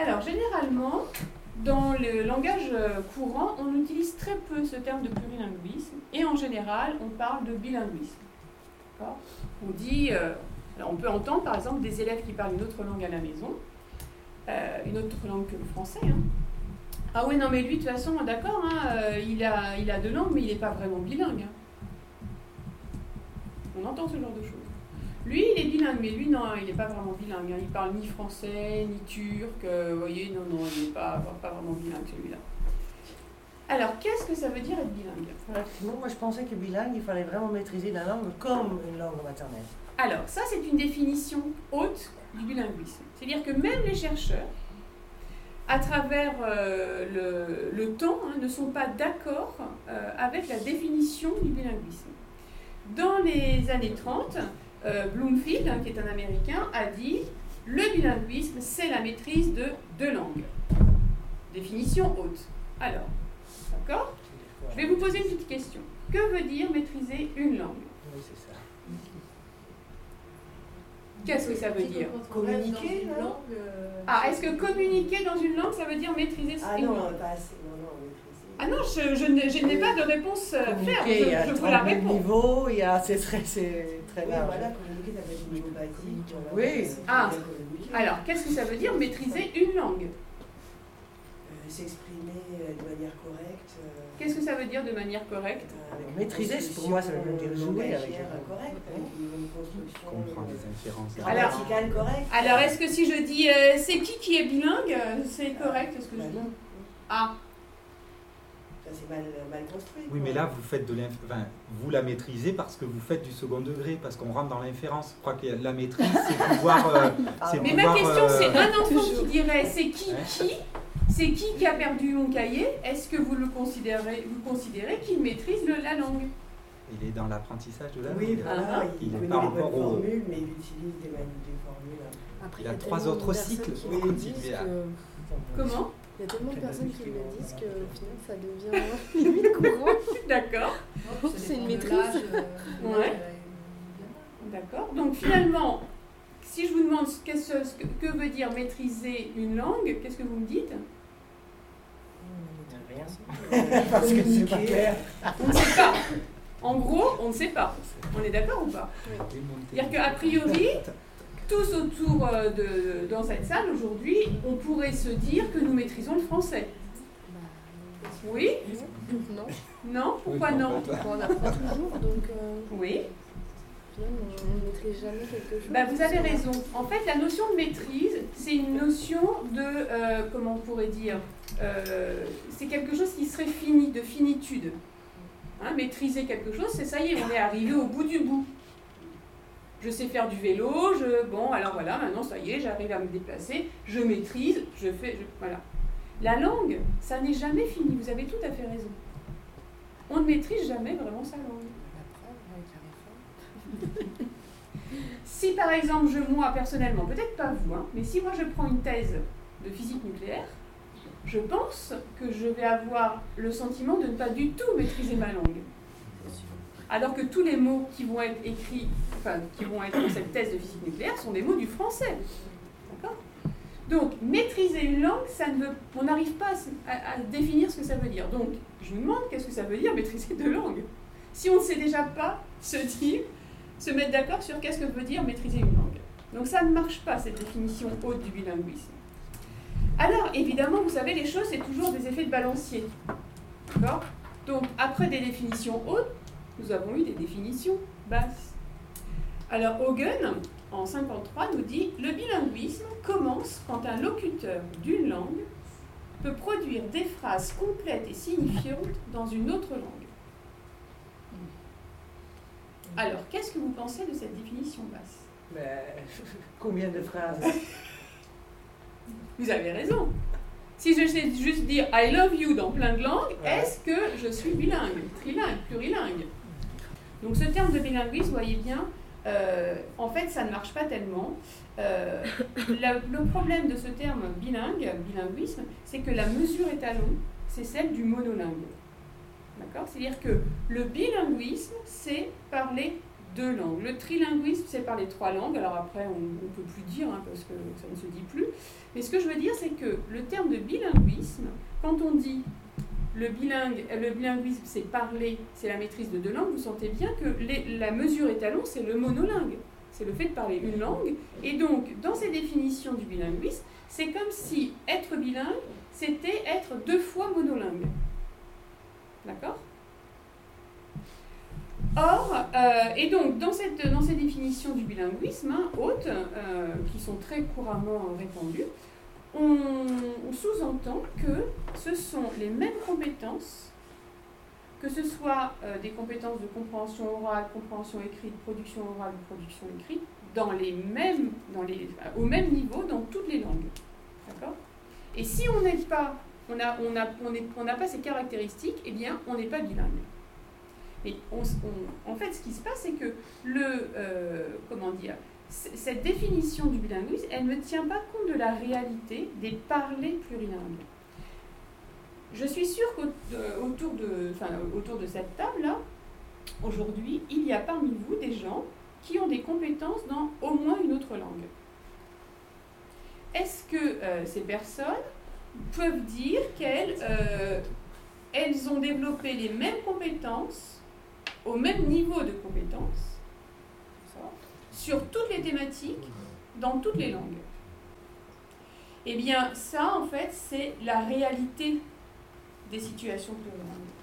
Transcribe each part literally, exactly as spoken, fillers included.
Alors, généralement, dans le langage courant, on utilise très peu ce terme de plurilinguisme, et en général, on parle de bilinguisme. D'accord ? On dit, euh, alors on peut entendre par exemple des élèves qui parlent une autre langue à la maison, euh, une autre langue que le français. Hein. Ah oui, non, mais lui, de toute façon, d'accord, hein, euh, il, a, il a deux langues, mais il n'est pas vraiment bilingue. Hein. On entend ce genre de choses. Lui, il est bilingue, mais lui, non, il n'est pas vraiment bilingue. Hein. Il parle ni français, ni turc. Euh, vous voyez, non, non, il n'est pas, pas vraiment bilingue, celui-là. Alors, qu'est-ce que ça veut dire être bilingue ? Effectivement, moi, je pensais que bilingue, il fallait vraiment maîtriser la langue comme une langue maternelle. Alors, ça, c'est une définition haute du bilinguisme. C'est-à-dire que même les chercheurs, à travers euh, le, le temps, hein, ne sont pas d'accord euh, avec la définition du bilinguisme. Dans les années trente, euh, Bloomfield, hein, qui est un Américain, a dit « Le bilinguisme, c'est la maîtrise de deux langues ». Définition haute. Alors, d'accord ? Je vais vous poser une petite question. Que veut dire maîtriser une langue ? Oui, c'est ça. Qu'est-ce que ça veut dire ? Communiquer, dans une non langue. euh, Ah, est-ce que communiquer dans une langue, ça veut dire maîtriser Ah une non, langue ? pas assez. Non, non, maîtriser. Ah non, je, je n'ai, je n'ai pas de réponse euh, ferme. Communiquer, il y a Je, je vous la trente mille réponds. niveaux, il y a, c'est très, c'est très Oui, large. voilà, communiquer, ça peut être au niveau basique. voilà, Oui. euh, Ah. bien communiquer. Alors, qu'est-ce que ça veut dire maîtriser une langue ? Euh, S'exprimer euh, de manière correcte. euh, Qu'est-ce que ça veut dire de manière correcte ? euh, avec une Maîtriser, c'est pour moi, ça veut dire construction jouer avec langagière la langue. correcte, avec une construction Comprendre euh, les inférences. Alors- grammaticale correcte. Alors, est-ce que si je dis euh, c'est qui qui est bilingue, c'est correct ce que je Bah dis ? non, Ah, ça c'est mal, mal construit. Oui, quoi. mais là, vous faites de l'inf... enfin, vous la maîtrisez parce que vous faites du second degré, parce qu'on rentre dans l'inférence. Je crois que la maîtrise, c'est pouvoir... euh, c'est mais pouvoir, ma question euh, c'est un enfant qui dirait c'est qui Ouais. qui C'est qui qui a perdu mon cahier ? Est-ce que vous le considérez, vous considérez qu'il maîtrise le- la langue ? Il est dans l'apprentissage de la Oui, langue. voilà, Ah, il, il est connaît par les bonnes rapport au- formules, mais il utilise des, mani- des formules. Après, Il a y trois tellement de autres personnes cycles qui pour le continuer disent à- que- Comment ? Il y a tellement de personnes qui le disent qu'au final, ça devient limite courant. D'accord, C'est une maîtrise. Ouais. d'accord. Donc finalement, si je vous demande ce que, ce que- que veut dire maîtriser une langue, qu'est-ce que vous me dites ? Rien. Parce que c'est pas clair. On ne sait pas. En gros, on ne sait pas. On est d'accord ou pas ? C'est-à-dire qu'a priori, tous autour euh, de, dans cette salle aujourd'hui, on pourrait se dire que nous maîtrisons le français. Oui ? Non. Non ? Pourquoi non ? Bon, on apprend toujours, donc euh, Oui. au final, on ne maîtrise jamais quelque chose. Bah, vous avez raison. En fait, la notion de maîtrise, c'est une notion de, euh, comment on pourrait dire, euh, c'est quelque chose qui serait fini, de finitude. Hein, maîtriser quelque chose, c'est ça y est, on est arrivé au bout du bout. Je sais faire du vélo, je, bon, alors voilà, maintenant ça y est, j'arrive à me déplacer, je maîtrise, je fais, je, voilà. La langue, ça n'est jamais fini, vous avez tout à fait raison. On ne maîtrise jamais vraiment sa langue. Si par exemple, je, moi personnellement, peut-être pas vous, hein, mais si moi je prends une thèse de physique nucléaire, je pense que je vais avoir le sentiment de ne pas du tout maîtriser ma langue. Alors que tous les mots qui vont être écrits, enfin qui vont être dans cette thèse de physique nucléaire sont des mots du français. D'accord ? Donc, maîtriser une langue, ça ne veut, on n'arrive pas à, à, à définir ce que ça veut dire. Donc, je vous demande qu'est-ce que ça veut dire maîtriser deux langues. Si on ne sait déjà pas se dire, se mettre d'accord sur qu'est-ce que veut dire maîtriser une langue. Donc ça ne marche pas, cette définition haute du bilinguisme. Alors, évidemment, vous savez, les choses, c'est toujours des effets de balancier. D'accord ? Donc, après des définitions hautes, nous avons eu des définitions basses. Alors, Hogan, en cinquante-trois, nous dit « Le bilinguisme commence quand un locuteur d'une langue peut produire des phrases complètes et signifiantes dans une autre langue. » Alors, qu'est-ce que vous pensez de cette définition basse ? Mais, combien de phrases? Vous avez raison. Si je sais juste dire « I love you » dans plein de langues, Ouais. est-ce que je suis bilingue, trilingue, plurilingue ? Donc ce terme de bilinguisme, vous voyez bien, euh, en fait, ça ne marche pas tellement. Euh, la- le problème de ce terme bilingue, bilinguisme, c'est que la mesure étalon, c'est celle du monolingue. D'accord ? C'est-à-dire que le bilinguisme, c'est parler deux langues. Le trilinguisme, c'est parler trois langues. Alors après, on ne peut plus dire, hein, parce que ça ne se dit plus. Mais ce que je veux dire, c'est que le terme de bilinguisme, quand on dit le, bilingue, le bilinguisme, c'est parler, c'est la maîtrise de deux langues, vous sentez bien que les, la mesure étalon, c'est le monolingue. C'est le fait de parler une langue. Et donc, dans ces définitions du bilinguisme, c'est comme si être bilingue, c'était être deux fois monolingue. D'accord ? Or, euh, et donc, dans, cette, dans ces définitions du bilinguisme, hein, hautes, euh, qui sont très couramment répandues, on, on sous-entend que ce sont les mêmes compétences, que ce soit euh, des compétences de compréhension orale, compréhension écrite, production orale ou production écrite, dans les mêmes, dans les, au même niveau dans toutes les langues. D'accord ? Et si on n'est pas, on n'a on a, on est, on n'a pas ces caractéristiques, eh bien, on n'est pas bilingue. Et on, on, en fait, ce qui se passe, c'est que le, euh, comment dire, cette définition du bilinguisme, elle ne tient pas compte de la réalité des parlers plurilingues. Je suis sûre qu'autour de, enfin, autour de cette table-là, aujourd'hui, il y a parmi vous des gens qui ont des compétences dans au moins une autre langue. Est-ce que euh, ces personnes peuvent dire qu'elles euh, elles ont développé les mêmes compétences, au même niveau de compétences, sur toutes les thématiques, dans toutes les langues? Eh bien, ça, en fait, c'est la réalité des situations plurilingues.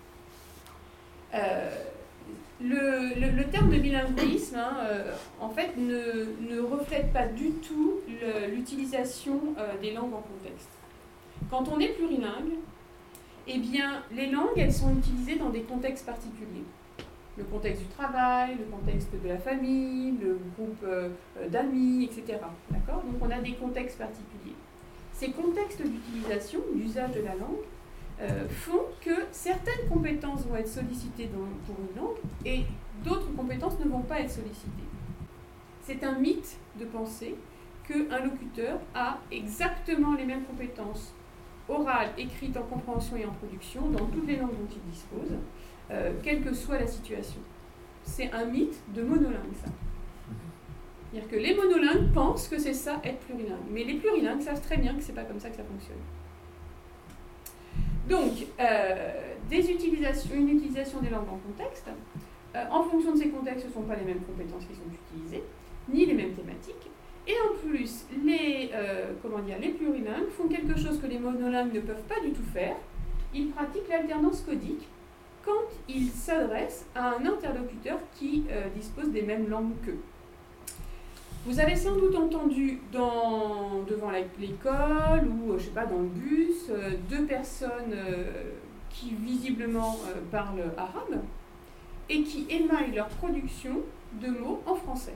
Euh, le, le, le terme de bilinguisme, hein, euh, en fait, ne, ne reflète pas du tout le, l'utilisation euh, des langues en contexte. Quand on est plurilingue, eh bien, les langues, elles sont utilisées dans des contextes particuliers. Le contexte du travail, le contexte de la famille, le groupe euh, d'amis, et cetera. D'accord ? Donc, on a des contextes particuliers. Ces contextes d'utilisation, d'usage de la langue, euh, font que certaines compétences vont être sollicitées dans, pour une langue et d'autres compétences ne vont pas être sollicitées. C'est un mythe de penser qu'un locuteur a exactement les mêmes compétences orales, écrites, en compréhension et en production dans toutes les langues dont il dispose, euh, quelle que soit la situation. C'est un mythe de monolingue, ça. C'est-à-dire que les monolingues pensent que c'est ça, être plurilingue. Mais les plurilingues savent très bien que c'est pas comme ça que ça fonctionne. Donc, euh, des utilisations, une utilisation des langues en contexte, euh, en fonction de ces contextes, ce ne sont pas les mêmes compétences qui sont utilisées, ni les mêmes thématiques. Et en plus, les, euh, comment dire, les plurilingues font quelque chose que les monolingues ne peuvent pas du tout faire. Ils pratiquent l'alternance codique quand ils s'adressent à un interlocuteur qui euh, dispose des mêmes langues qu'eux. Vous avez sans doute entendu dans, devant la, l'école ou, je sais pas, dans le bus, euh, deux personnes euh, qui visiblement euh, parlent arabe et qui émaillent leur production de mots en français.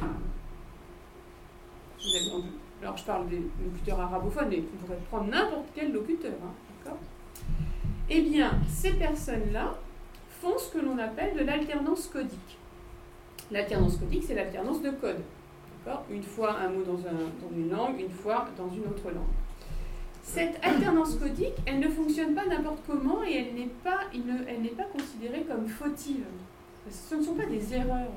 Vous avez entendu. Alors je parle des locuteurs arabophones, mais on pourrait prendre n'importe quel locuteur. Hein, d'accord ? Eh bien, ces personnes-là font ce que l'on appelle de l'alternance codique. L'alternance codique, c'est l'alternance de code. D'accord ? Une fois un mot dans, un, dans une langue, une fois dans une autre langue. Cette alternance codique, elle ne fonctionne pas n'importe comment et elle n'est pas, il ne, elle n'est pas considérée comme fautive. Ce ne sont pas des erreurs.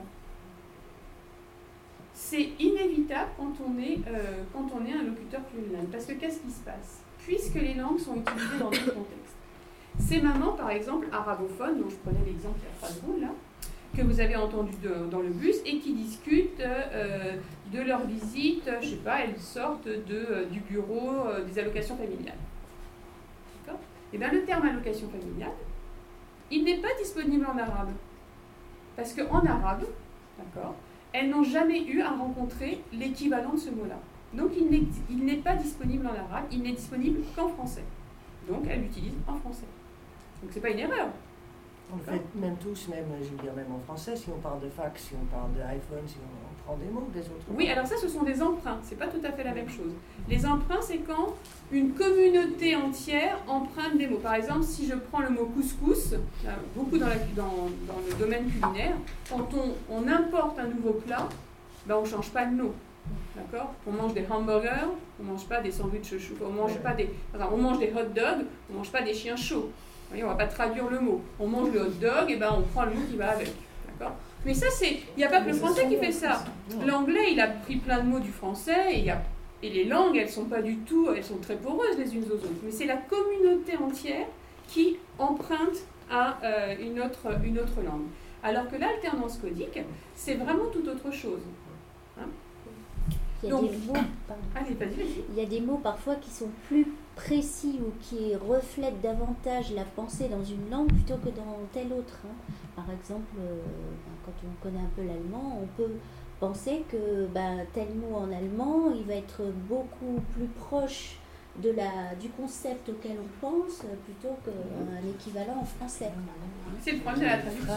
C'est inévitable quand on est, euh, quand on est un locuteur plurilingue. Parce que qu'est-ce qui se passe ? Puisque les langues sont utilisées dans d'autres contextes. Ces mamans, par exemple, arabophones, dont je prenais l'exemple il y a trois secondes là, que vous avez entendu de, dans le bus et qui discutent euh, de leur visite, je ne sais pas, elles sortent de, euh, du bureau euh, des allocations familiales. D'accord ? Et bien le terme allocation familiale, il n'est pas disponible en arabe. Parce qu'en arabe, d'accord, elles n'ont jamais eu à rencontrer l'équivalent de ce mot-là. Donc il n'est, il n'est pas disponible en arabe, il n'est disponible qu'en français. Donc elles l'utilisent en français. Donc c'est pas une erreur. On le fait même tous, même, je veux dire, même en français, si on parle de fax, si on parle d'iPhone, si on, on prend des mots des autres. Oui, alors ça, ce sont des emprunts, c'est pas tout à fait la même chose. Les emprunts, c'est quand une communauté entière emprunte des mots. Par exemple, si je prends le mot couscous, là, beaucoup dans, la, dans, dans le domaine culinaire, quand on, on importe un nouveau plat, ben on ne change pas de nom. D'accord ? On mange des hamburgers, on ne mange pas des sandwichs chauds, on mange pas des, enfin, on mange des hot dogs, on ne mange pas des chiens chauds. Vous voyez, on ne va pas traduire le mot. On mange le hot dog, et ben on prend le mot qui va avec. D'accord ? Mais ça, c'est... Il n'y a pas que le français qui fait ça. L'anglais, il a pris plein de mots du français, et, il y a, et les langues, elles sont pas du tout... Elles sont très poreuses les unes aux autres. Mais c'est la communauté entière qui emprunte à euh, une, autre, une autre langue. Alors que l'alternance codique, c'est vraiment tout autre chose. Hein ? Il y a Donc, des mots, pardon. Allez, vas-y, vas-y. Il y a des mots parfois qui sont plus précis ou qui reflètent davantage la pensée dans une langue plutôt que dans telle autre. Hein. Par exemple, euh, quand on connaît un peu l'allemand, on peut penser que ben, tel mot en allemand, il va être beaucoup plus proche de la, du concept auquel on pense plutôt qu'un équivalent en français. C'est le problème de la traduction.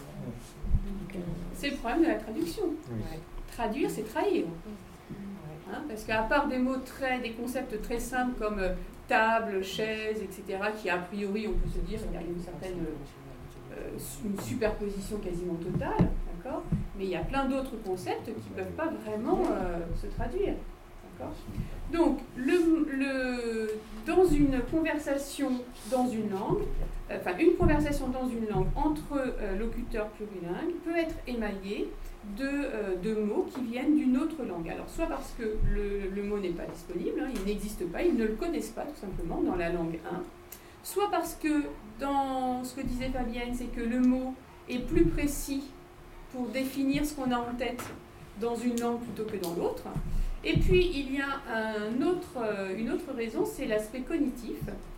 Donc, euh, C'est le problème de la traduction. Oui. Traduire, c'est trahir. Hein, parce qu'à part des mots très, des concepts très simples comme euh, table, chaise, et cetera, qui a priori, on peut se dire, il y a une certaine euh, une superposition quasiment totale, d'accord ? Mais il y a plein d'autres concepts qui ne peuvent pas vraiment euh, se traduire. D'accord ? Donc, le, le, dans une conversation dans une langue, euh, enfin une conversation dans une langue entre euh, locuteurs plurilingues peut être émaillée de, euh, de mots qui viennent d'une autre langue. Alors, soit parce que le, le mot n'est pas disponible, hein, il n'existe pas, ils ne le connaissent pas tout simplement dans la langue un, soit parce que dans ce que disait Fabienne, c'est que le mot est plus précis pour définir ce qu'on a en tête dans une langue plutôt que dans l'autre. Et puis, il y a un autre, euh, une autre raison, c'est l'aspect cognitif.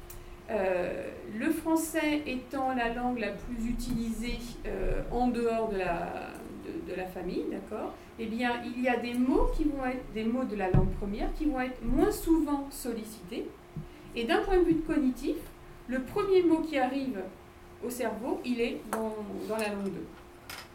Euh, le français étant la langue la plus utilisée euh, en dehors de la, de, de la famille, d'accord ? Eh bien, il y a des mots qui vont être des mots de la langue première qui vont être moins souvent sollicités. Et d'un point de vue cognitif, le premier mot qui arrive au cerveau, il est dans, dans la langue deux. D'accord ?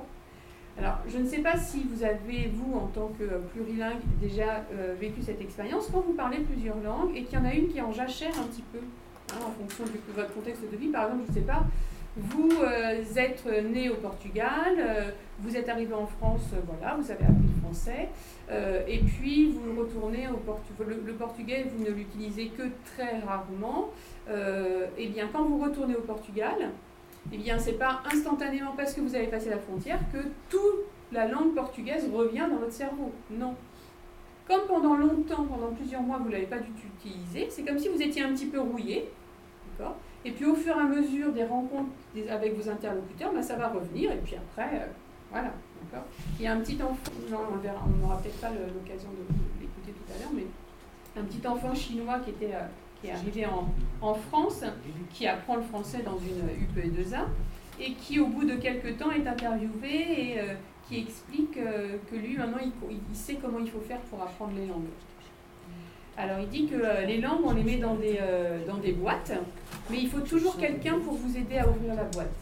Alors, je ne sais pas si vous avez, vous, en tant que plurilingue, déjà euh, vécu cette expérience, quand vous parlez plusieurs langues et qu'il y en a une qui en jachère un petit peu, hein, en fonction de votre contexte de vie. Par exemple, je ne sais pas, vous euh, êtes né au Portugal, euh, vous êtes arrivé en France, euh, voilà, vous avez appris le français, euh, et puis vous retournez au Portugal. Le, le portugais, vous ne l'utilisez que très rarement. Euh, et bien, quand vous retournez au Portugal, eh bien, ce n'est pas instantanément parce que vous avez passé la frontière que toute la langue portugaise revient dans votre cerveau. Non. Comme pendant longtemps, pendant plusieurs mois, vous ne l'avez pas du tout utilisé, c'est comme si vous étiez un petit peu rouillé. D'accord ? Et puis, au fur et à mesure des rencontres des, avec vos interlocuteurs, ben, ça va revenir. Et puis après, euh, voilà. D'accord ? Il y a un petit enfant, non, on verra, on n'aura peut-être pas le, l'occasion de, de l'écouter tout à l'heure, mais un petit enfant chinois qui était... Euh, qui est arrivé en, en France, qui apprend le français dans une U P E deux A, et qui, au bout de quelques temps, est interviewé et euh, qui explique euh, que lui, maintenant, il, il sait comment il faut faire pour apprendre les langues. Alors, il dit que euh, les langues, on les met dans des, euh, dans des boîtes, mais il faut toujours quelqu'un pour vous aider à ouvrir la boîte.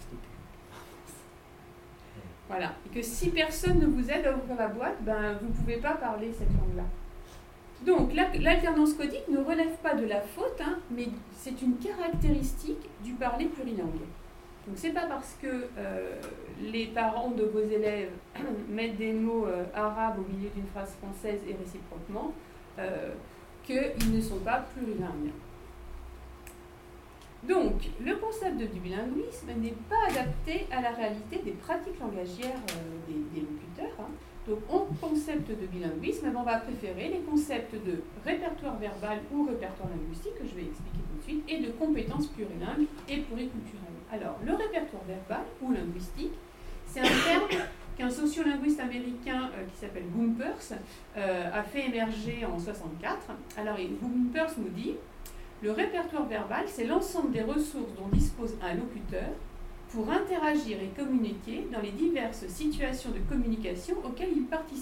Voilà. Et que si personne ne vous aide à ouvrir la boîte, ben, vous ne pouvez pas parler cette langue-là. Donc, l'alternance codique ne relève pas de la faute, hein, mais c'est une caractéristique du parler plurilingue. Donc, ce n'est pas parce que euh, les parents de vos élèves mettent des mots euh, arabes au milieu d'une phrase française et réciproquement euh, qu'ils ne sont pas plurilingues. Donc, le concept de bilinguisme n'est pas adapté à la réalité des pratiques langagières euh, des, des locuteurs. Hein. Donc, en concept de bilinguisme, on va préférer les concepts de répertoire verbal ou répertoire linguistique, que je vais expliquer tout de suite, et de compétences plurilingues et pluriculturelles. Alors, le répertoire verbal ou linguistique, c'est un terme qu'un sociolinguiste américain euh, qui s'appelle Gompers euh, a fait émerger en soixante-quatre. Alors, Gompers nous dit « Le répertoire verbal, c'est l'ensemble des ressources dont dispose un locuteur pour interagir et communiquer dans les diverses situations de communication auxquelles il participe. »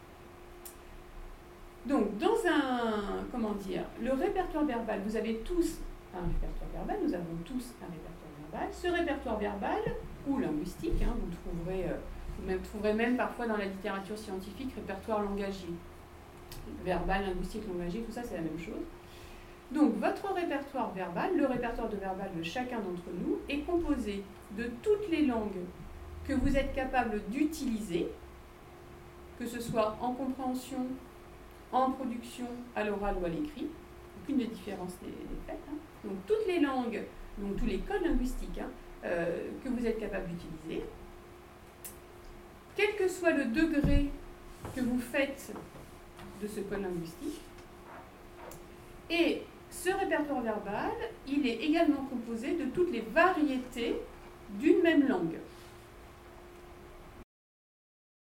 Donc, dans un, comment dire, le répertoire verbal, vous avez tous un répertoire verbal, nous avons tous un répertoire verbal. Ce répertoire verbal, ou linguistique, hein, vous, trouverez, euh, vous même, trouverez même parfois dans la littérature scientifique répertoire langagier. Verbal, linguistique, langagier, tout ça c'est la même chose. Donc, votre répertoire verbal, le répertoire de verbal de chacun d'entre nous, est composé de toutes les langues que vous êtes capable d'utiliser, que ce soit en compréhension, en production, à l'oral ou à l'écrit. Aucune des différences n'est faite. Hein. Donc, toutes les langues, donc tous les codes linguistiques hein, euh, que vous êtes capable d'utiliser. quel que soit le degré que vous faites de ce code linguistique. Et ce répertoire verbal, il est également composé de toutes les variétés d'une même langue.